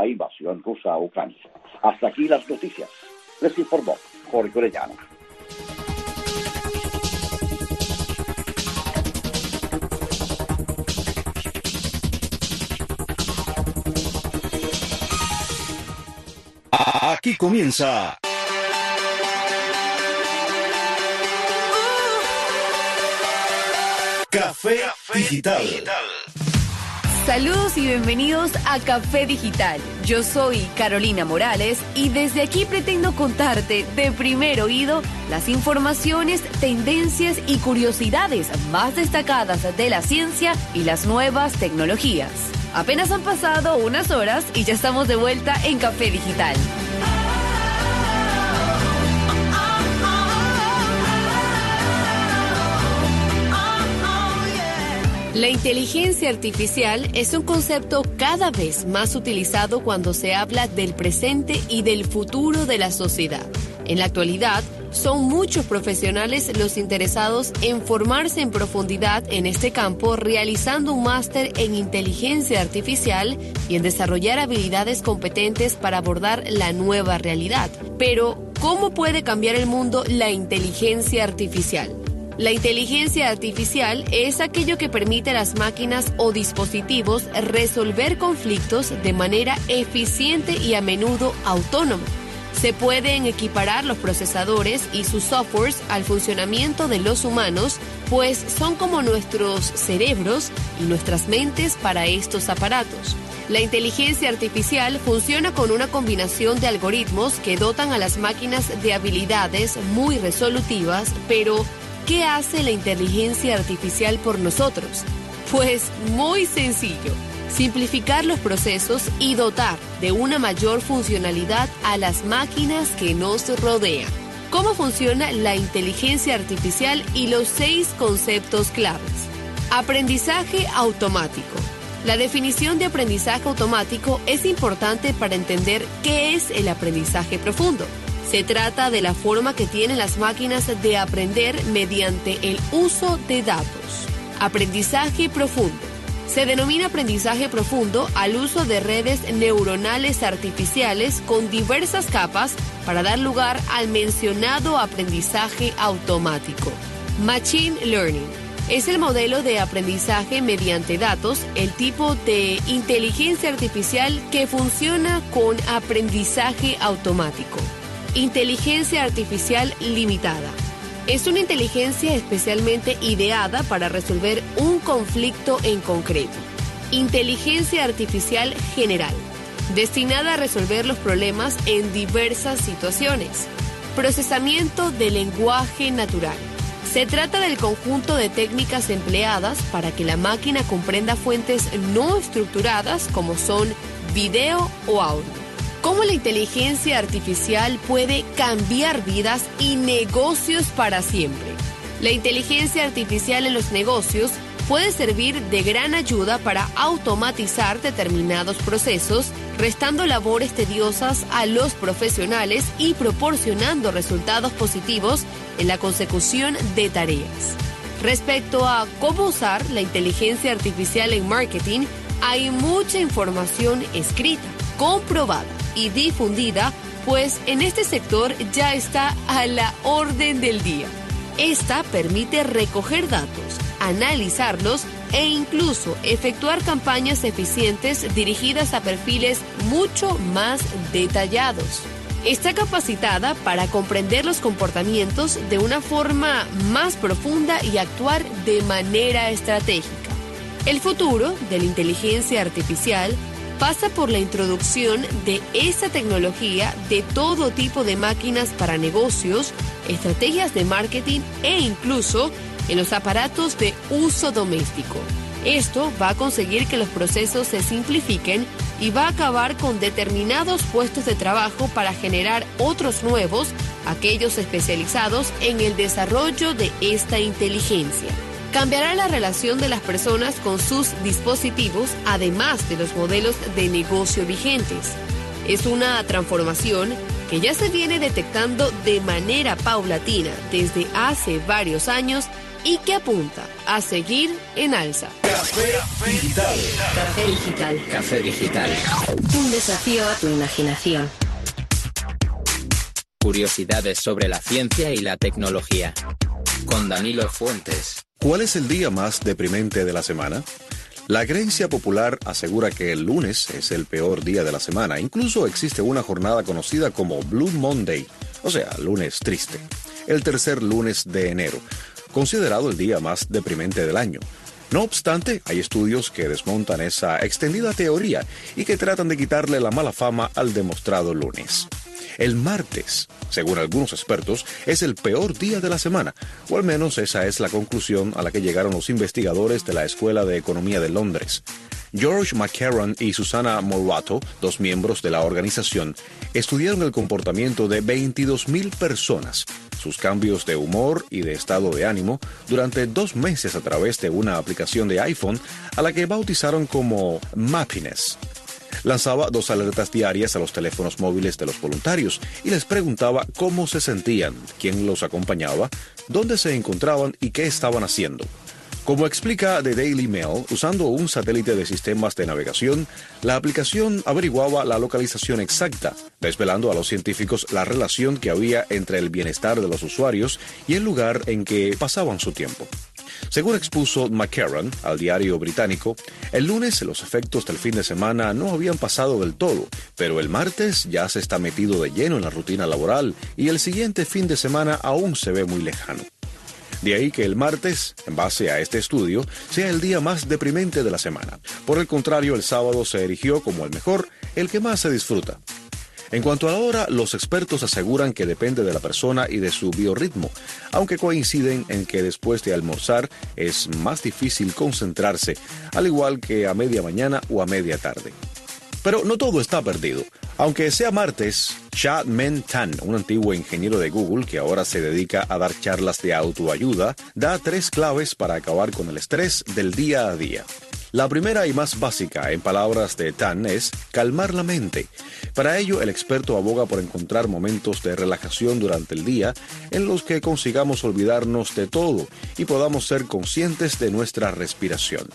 la invasión rusa a Ucrania. Hasta aquí las noticias. Les informó Jorge Orellana. Aquí comienza Café Digital. Saludos y bienvenidos a Café Digital. Yo soy Carolina Morales y desde aquí pretendo contarte de primer oído las informaciones, tendencias y curiosidades más destacadas de la ciencia y las nuevas tecnologías. Apenas han pasado unas horas y ya estamos de vuelta en Café Digital. La inteligencia artificial es un concepto cada vez más utilizado cuando se habla del presente y del futuro de la sociedad. En la actualidad, son muchos profesionales los interesados en formarse en profundidad en este campo, realizando un máster en inteligencia artificial y en desarrollar habilidades competentes para abordar la nueva realidad. Pero, ¿cómo puede cambiar el mundo la inteligencia artificial? La inteligencia artificial es aquello que permite a las máquinas o dispositivos resolver conflictos de manera eficiente y a menudo autónoma. Se pueden equiparar los procesadores y sus softwares al funcionamiento de los humanos, pues son como nuestros cerebros y nuestras mentes para estos aparatos. La inteligencia artificial funciona con una combinación de algoritmos que dotan a las máquinas de habilidades muy resolutivas, pero ¿qué hace la inteligencia artificial por nosotros? Pues muy sencillo, simplificar los procesos y dotar de una mayor funcionalidad a las máquinas que nos rodean. ¿Cómo funciona la inteligencia artificial y los 6 conceptos claves? Aprendizaje automático. La definición de aprendizaje automático es importante para entender qué es el aprendizaje profundo. Se trata de la forma que tienen las máquinas de aprender mediante el uso de datos. Aprendizaje profundo. Se denomina aprendizaje profundo al uso de redes neuronales artificiales con diversas capas para dar lugar al mencionado aprendizaje automático. Machine Learning. Es el modelo de aprendizaje mediante datos, el tipo de inteligencia artificial que funciona con aprendizaje automático. Inteligencia artificial limitada. Es una inteligencia especialmente ideada para resolver un conflicto en concreto. Inteligencia artificial general. Destinada a resolver los problemas en diversas situaciones. Procesamiento de lenguaje natural. Se trata del conjunto de técnicas empleadas para que la máquina comprenda fuentes no estructuradas como son video o audio. ¿Cómo la inteligencia artificial puede cambiar vidas y negocios para siempre? La inteligencia artificial en los negocios puede servir de gran ayuda para automatizar determinados procesos, restando labores tediosas a los profesionales y proporcionando resultados positivos en la consecución de tareas. Respecto a cómo usar la inteligencia artificial en marketing, hay mucha información escrita, comprobada y difundida, pues en este sector ya está a la orden del día. Esta permite recoger datos, analizarlos e incluso efectuar campañas eficientes dirigidas a perfiles mucho más detallados. Está capacitada para comprender los comportamientos de una forma más profunda y actuar de manera estratégica. El futuro de la inteligencia artificial pasa por la introducción de esta tecnología de todo tipo de máquinas para negocios, estrategias de marketing e incluso en los aparatos de uso doméstico. Esto va a conseguir que los procesos se simplifiquen y va a acabar con determinados puestos de trabajo para generar otros nuevos, aquellos especializados en el desarrollo de esta inteligencia. Cambiará la relación de las personas con sus dispositivos, además de los modelos de negocio vigentes. Es una transformación que ya se viene detectando de manera paulatina desde hace varios años y que apunta a seguir en alza. Café Digital. Café Digital. Café Digital. Un desafío a tu imaginación. Curiosidades sobre la ciencia y la tecnología. Con Danilo Fuentes. ¿Cuál es el día más deprimente de la semana? La creencia popular asegura que el lunes es el peor día de la semana. Incluso existe una jornada conocida como Blue Monday, o sea, lunes triste. El tercer lunes de enero, considerado el día más deprimente del año. No obstante, hay estudios que desmontan esa extendida teoría y que tratan de quitarle la mala fama al demostrado lunes. El martes, según algunos expertos, es el peor día de la semana, o al menos esa es la conclusión a la que llegaron los investigadores de la Escuela de Economía de Londres. George McCarron y Susana Morato, dos miembros de la organización, estudiaron el comportamiento de 22,000 personas, sus cambios de humor y de estado de ánimo durante 2 meses a través de una aplicación de iPhone a la que bautizaron como Mappiness. Lanzaba 2 alertas diarias a los teléfonos móviles de los voluntarios y les preguntaba cómo se sentían, quién los acompañaba, dónde se encontraban y qué estaban haciendo. Como explica The Daily Mail, usando un satélite de sistemas de navegación, la aplicación averiguaba la localización exacta, desvelando a los científicos la relación que había entre el bienestar de los usuarios y el lugar en que pasaban su tiempo. Según expuso McCarron al diario británico, el lunes los efectos del fin de semana no habían pasado del todo, pero el martes ya se está metido de lleno en la rutina laboral y el siguiente fin de semana aún se ve muy lejano. De ahí que el martes, en base a este estudio, sea el día más deprimente de la semana. Por el contrario, el sábado se erigió como el mejor, el que más se disfruta. En cuanto a la hora, los expertos aseguran que depende de la persona y de su biorritmo, aunque coinciden en que después de almorzar es más difícil concentrarse, al igual que a media mañana o a media tarde. Pero no todo está perdido. Aunque sea martes, Chad-Men Tan, un antiguo ingeniero de Google que ahora se dedica a dar charlas de autoayuda, da 3 claves para acabar con el estrés del día a día. La primera y más básica, en palabras de Tan, es calmar la mente. Para ello, el experto aboga por encontrar momentos de relajación durante el día en los que consigamos olvidarnos de todo y podamos ser conscientes de nuestra respiración.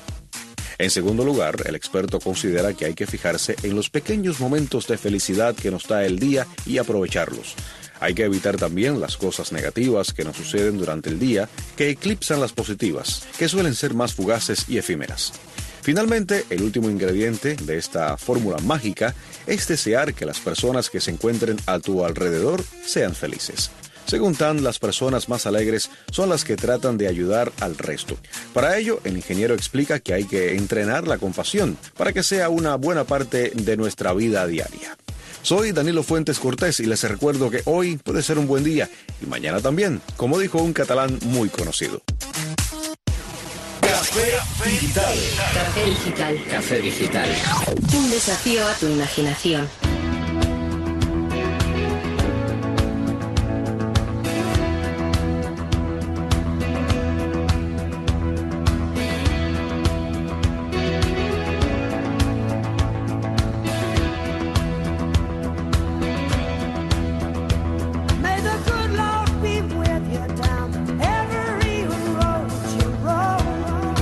En segundo lugar, el experto considera que hay que fijarse en los pequeños momentos de felicidad que nos da el día y aprovecharlos. Hay que evitar también las cosas negativas que nos suceden durante el día, que eclipsan las positivas, que suelen ser más fugaces y efímeras. Finalmente, el último ingrediente de esta fórmula mágica es desear que las personas que se encuentren a tu alrededor sean felices. Según Tan, las personas más alegres son las que tratan de ayudar al resto. Para ello, el ingeniero explica que hay que entrenar la compasión para que sea una buena parte de nuestra vida diaria. Soy Danilo Fuentes Cortés y les recuerdo que hoy puede ser un buen día y mañana también, como dijo un catalán muy conocido. Café Digital. Café Digital. Café Digital. Un desafío a tu imaginación.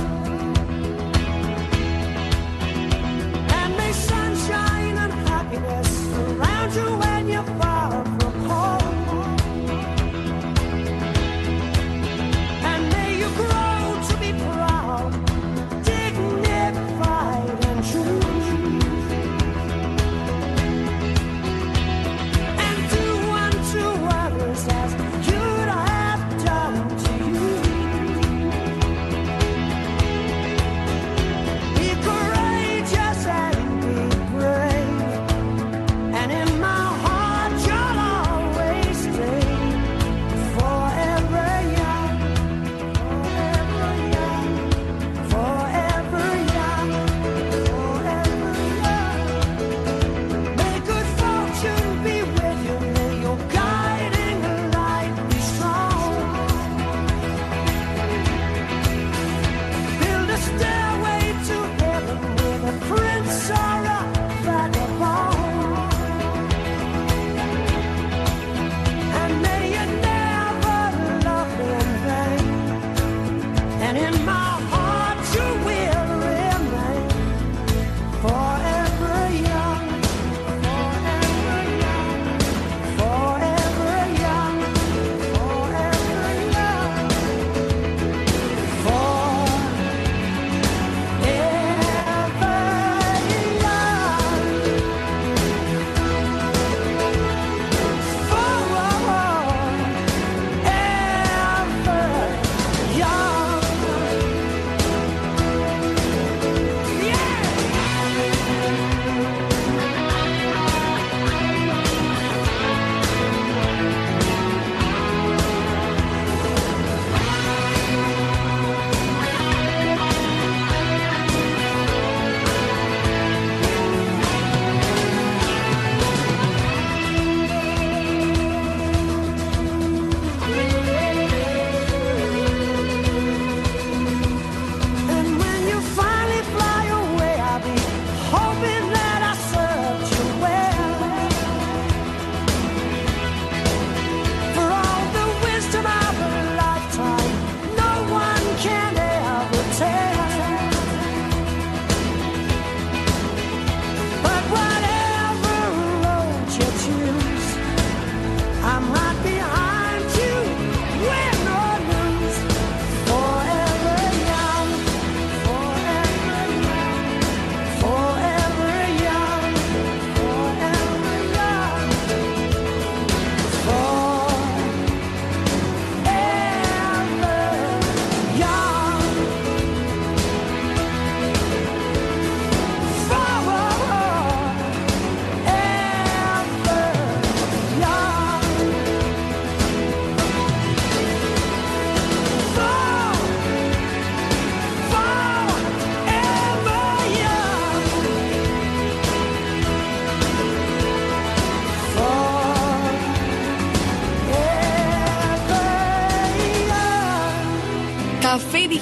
Sunshine and happiness.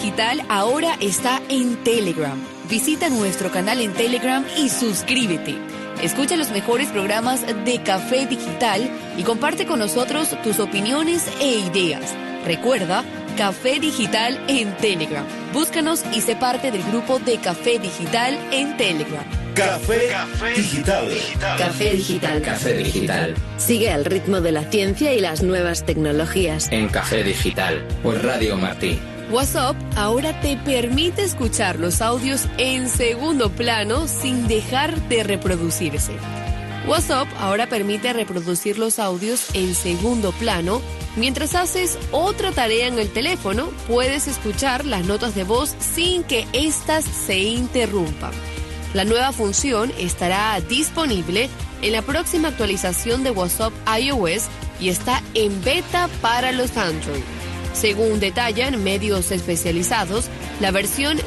Digital ahora está en Telegram. Visita nuestro canal en Telegram y suscríbete. Escucha los mejores programas de Café Digital y comparte con nosotros tus opiniones e ideas. Recuerda, Café Digital en Telegram. Búscanos y sé parte del grupo de Café Digital en Telegram. Café Digital. Café Digital. Café Digital. Sigue al ritmo de la ciencia y las nuevas tecnologías. En Café Digital, por Radio Martí. WhatsApp ahora te permite escuchar los audios en segundo plano sin dejar de reproducirse. WhatsApp ahora permite reproducir los audios en segundo plano. Mientras haces otra tarea en el teléfono, puedes escuchar las notas de voz sin que éstas se interrumpan. La nueva función estará disponible en la próxima actualización de WhatsApp iOS y está en beta para los Android. Según detallan medios especializados, la versión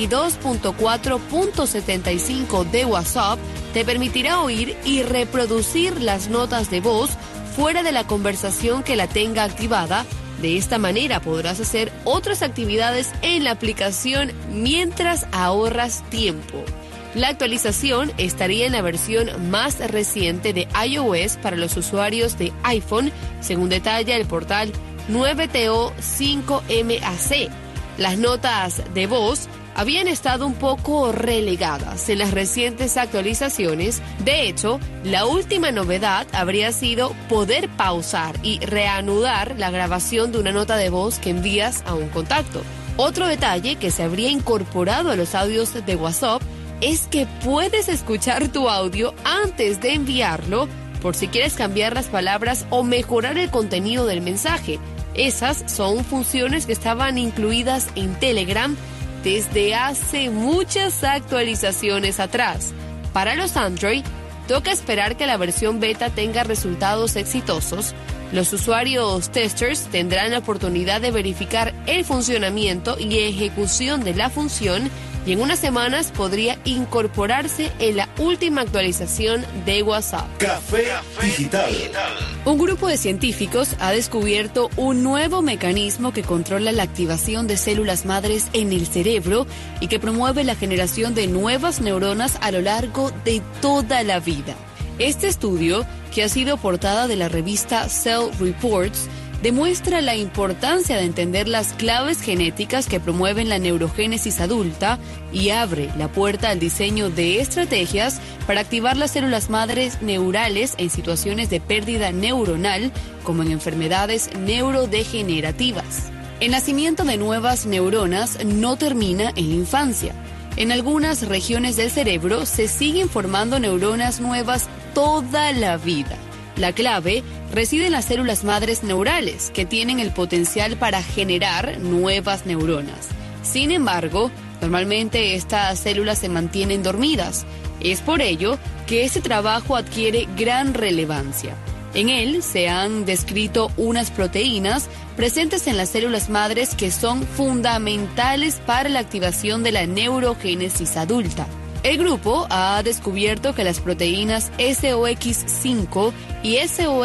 22.4.75 de WhatsApp te permitirá oír y reproducir las notas de voz fuera de la conversación que la tenga activada. De esta manera podrás hacer otras actividades en la aplicación mientras ahorras tiempo. La actualización estaría en la versión más reciente de iOS para los usuarios de iPhone, según detalla el portal 9TO5MAC. Las notas de voz habían estado un poco relegadas en las recientes actualizaciones. De hecho, la última novedad habría sido poder pausar y reanudar la grabación de una nota de voz que envías a un contacto. Otro detalle que se habría incorporado a los audios de WhatsApp es que puedes escuchar tu audio antes de enviarlo por si quieres cambiar las palabras o mejorar el contenido del mensaje. Esas son funciones que estaban incluidas en Telegram desde hace muchas actualizaciones atrás. Para los Android, toca esperar que la versión beta tenga resultados exitosos. Los usuarios testers tendrán la oportunidad de verificar el funcionamiento y ejecución de la función y en unas semanas podría incorporarse en la última actualización de WhatsApp. Café Digital. Un grupo de científicos ha descubierto un nuevo mecanismo que controla la activación de células madres en el cerebro y que promueve la generación de nuevas neuronas a lo largo de toda la vida. Este estudio, que ha sido portada de la revista Cell Reports, demuestra la importancia de entender las claves genéticas que promueven la neurogénesis adulta y abre la puerta al diseño de estrategias para activar las células madres neurales en situaciones de pérdida neuronal, como en enfermedades neurodegenerativas. El nacimiento de nuevas neuronas no termina en la infancia. En algunas regiones del cerebro se siguen formando neuronas nuevas toda la vida. La clave reside en las células madres neurales, que tienen el potencial para generar nuevas neuronas. Sin embargo, normalmente estas células se mantienen dormidas. Es por ello que este trabajo adquiere gran relevancia. En él se han descrito unas proteínas presentes en las células madres que son fundamentales para la activación de la neurogénesis adulta. El grupo ha descubierto que las proteínas SOX5 y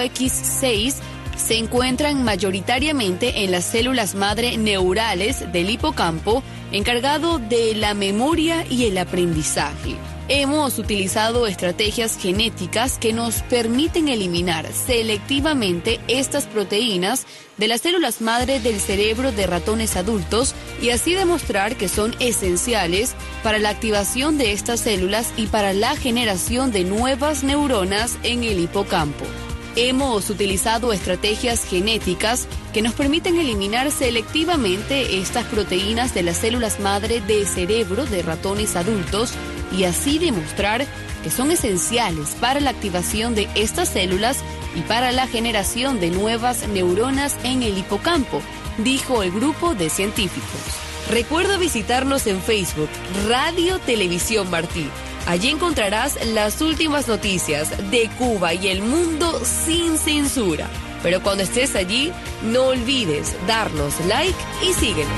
SOX6 se encuentran mayoritariamente en las células madre neurales del hipocampo, encargado de la memoria y el aprendizaje. Hemos utilizado estrategias genéticas que nos permiten eliminar selectivamente estas proteínas de las células madre del cerebro de ratones adultos y así demostrar que son esenciales para la activación de estas células y para la generación de nuevas neuronas en el hipocampo. Hemos utilizado estrategias genéticas que nos permiten eliminar selectivamente estas proteínas de las células madre del cerebro de ratones adultos y así demostrar que son esenciales para la activación de estas células y para la generación de nuevas neuronas en el hipocampo, dijo el grupo de científicos. Recuerda visitarnos en Facebook, Radio Televisión Martí. Allí encontrarás las últimas noticias de Cuba y el mundo sin censura. Pero cuando estés allí, no olvides darnos like y síguenos.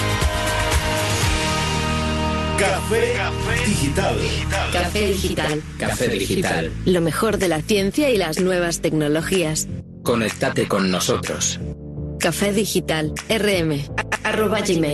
Café Digital. Café Digital. Café Digital. Lo mejor de la ciencia y las nuevas tecnologías. Conéctate con nosotros. Café Digital. rm@gmail.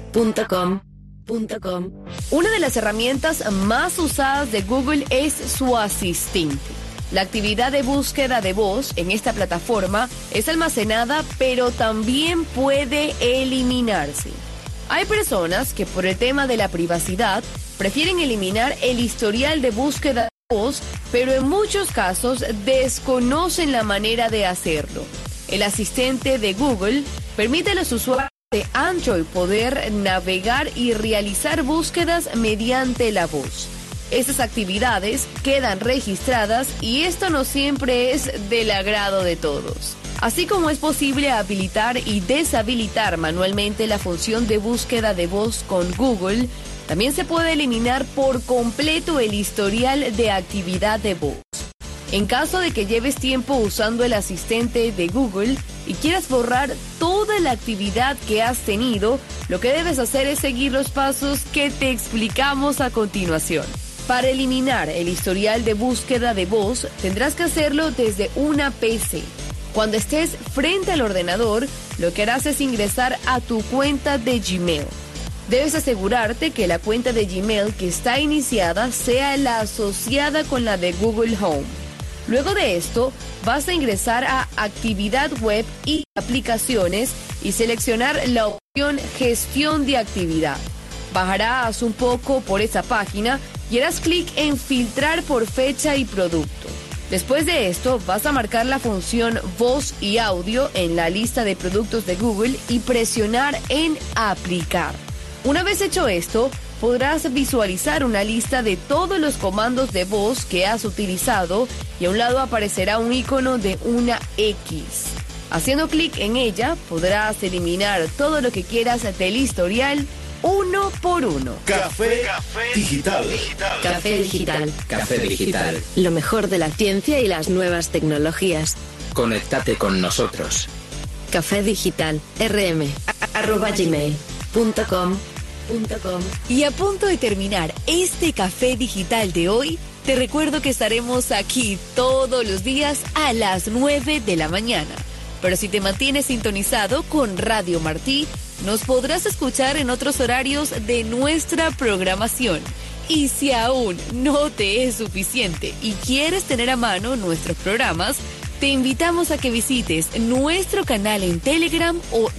Una de las herramientas más usadas de Google es su asistente. La actividad de búsqueda de voz en esta plataforma es almacenada, pero también puede eliminarse. Hay personas que por el tema de la privacidad prefieren eliminar el historial de búsqueda de voz, pero en muchos casos desconocen la manera de hacerlo. El asistente de Google permite a los usuarios de Android poder navegar y realizar búsquedas mediante la voz. Estas actividades quedan registradas y esto no siempre es del agrado de todos. Así como es posible habilitar y deshabilitar manualmente la función de búsqueda de voz con Google, también se puede eliminar por completo el historial de actividad de voz. En caso de que lleves tiempo usando el asistente de Google y quieras borrar toda la actividad que has tenido, lo que debes hacer es seguir los pasos que te explicamos a continuación. Para eliminar el historial de búsqueda de voz, tendrás que hacerlo desde una PC. Cuando estés frente al ordenador, lo que harás es ingresar a tu cuenta de Gmail. Debes asegurarte que la cuenta de Gmail que está iniciada sea la asociada con la de Google Home. Luego de esto, vas a ingresar a Actividad Web y Aplicaciones y seleccionar la opción Gestión de Actividad. Bajarás un poco por esa página y harás clic en Filtrar por fecha y producto. Después de esto, vas a marcar la función Voz y Audio en la lista de productos de Google y presionar en Aplicar. Una vez hecho esto, podrás visualizar una lista de todos los comandos de voz que has utilizado y a un lado aparecerá un icono de una X. Haciendo clic en ella, podrás eliminar todo lo que quieras del historial uno por uno. Café Digital. Café Digital. Café Digital. Lo mejor de la ciencia y las nuevas tecnologías. Conéctate con nosotros. Café Digital. rm@gmail.com. Y a punto de terminar este café digital de hoy, te recuerdo que estaremos aquí todos los días a las 9 de la mañana. Pero si te mantienes sintonizado con Radio Martí, nos podrás escuchar en otros horarios de nuestra programación. Y si aún no te es suficiente y quieres tener a mano nuestros programas, te invitamos a que visites nuestro canal en Telegram o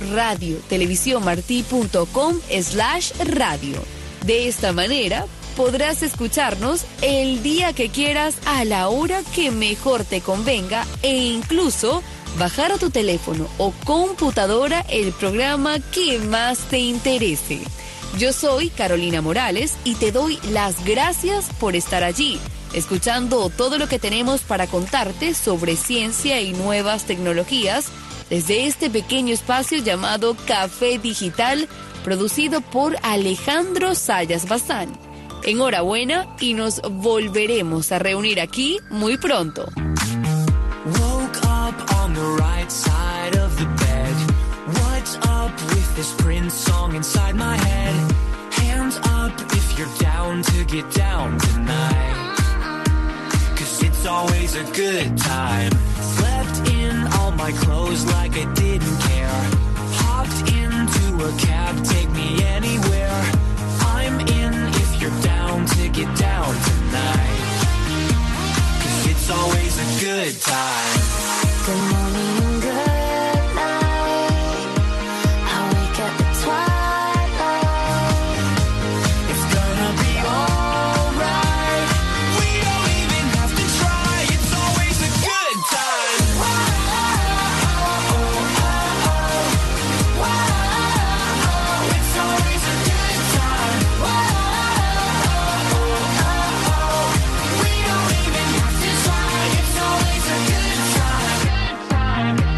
radiotelevisiónmarti.com/radio. De esta manera, podrás escucharnos el día que quieras a la hora que mejor te convenga e incluso bajar a tu teléfono o computadora el programa que más te interese. Yo soy Carolina Morales y te doy las gracias por estar allí, escuchando todo lo que tenemos para contarte sobre ciencia y nuevas tecnologías desde este pequeño espacio llamado Café Digital, producido por Alejandro Sayas Bazán. Enhorabuena y nos volveremos a reunir aquí muy pronto. Woke up on the right side of the bed. What's up with this Prince song inside my head? Hands up if you're down to get down tonight. 'Cause it's always a good time. Slept in all my clothes like I didn't care. Hopped into a cab, take me anywhere. I'm in if you're down to get down tonight. It's always a good time. Good morning and good night. I wake at the twilight. It's gonna be alright. We don't even have to try. It's always a good time. It's always a good time. We don't even have to try. It's always a good time.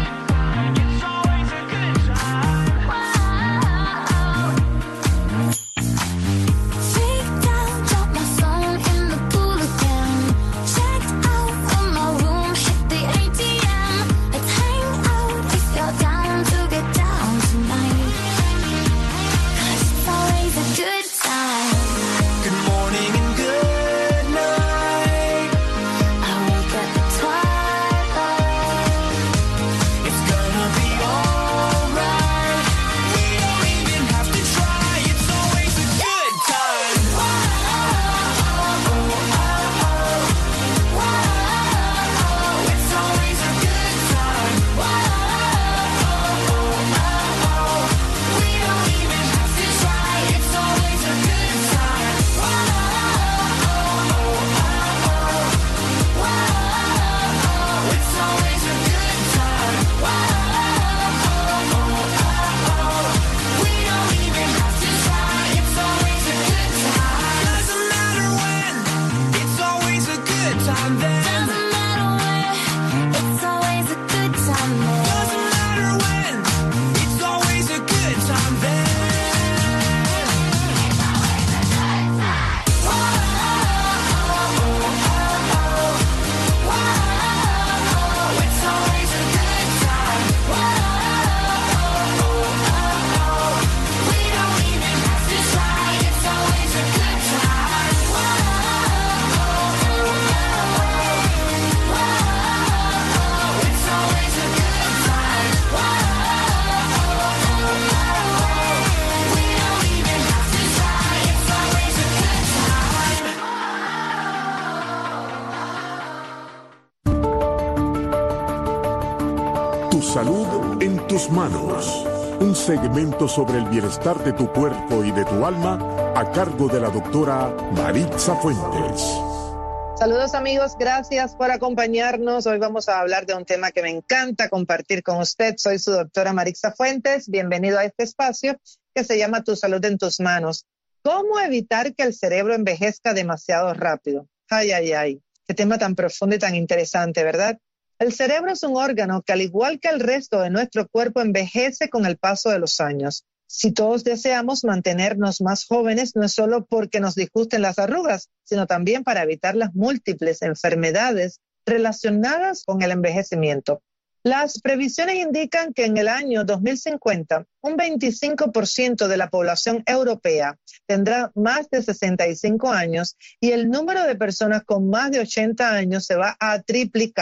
salud en tus manos. Un segmento sobre el bienestar de tu cuerpo y de tu alma a cargo de la doctora Maritza Fuentes. Saludos amigos, gracias por acompañarnos. Hoy vamos a hablar de un tema que me encanta compartir con usted. Soy su doctora Maritza Fuentes. Bienvenido a este espacio que se llama Tu Salud en tus Manos. ¿Cómo evitar que el cerebro envejezca demasiado rápido? Ay, ay, ay. Qué tema tan profundo y tan interesante, ¿verdad? El cerebro es un órgano que, al igual que el resto de nuestro cuerpo, envejece con el paso de los años. Si todos deseamos mantenernos más jóvenes, no es solo porque nos disgusten las arrugas, sino también para evitar las múltiples enfermedades relacionadas con el envejecimiento. Las previsiones indican que en el año 2050, un 25% de la población europea tendrá más de 65 años y el número de personas con más de 80 años se va a triplicar.